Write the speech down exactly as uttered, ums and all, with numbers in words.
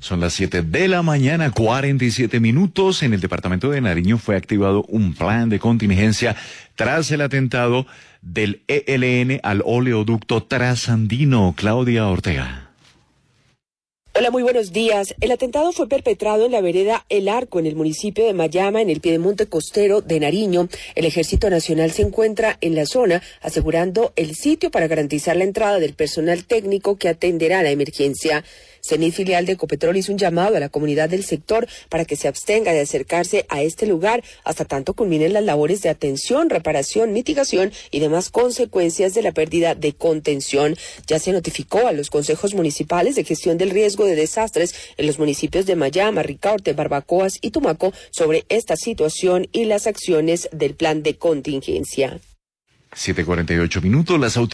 Son las siete de la mañana, cuarenta y siete minutos. En el departamento de Nariño fue activado un plan de contingencia tras el atentado del E L N al oleoducto trasandino. Claudia Ortega. Hola, muy buenos días. El atentado fue perpetrado en la vereda El Arco, en el municipio de Mayama, en el piedemonte costero de Nariño. El Ejército Nacional se encuentra en la zona, asegurando el sitio para garantizar la entrada del personal técnico que atenderá la emergencia. CENIT filial de Ecopetrol hizo un llamado a la comunidad del sector para que se abstenga de acercarse a este lugar hasta tanto culminen las labores de atención, reparación, mitigación y demás consecuencias de la pérdida de contención. Ya se notificó a los consejos municipales de gestión del riesgo de desastres en los municipios de Mayama, Ricaurte, Barbacoas y Tumaco sobre esta situación y las acciones del plan de contingencia. siete cuarenta y ocho minutos. Las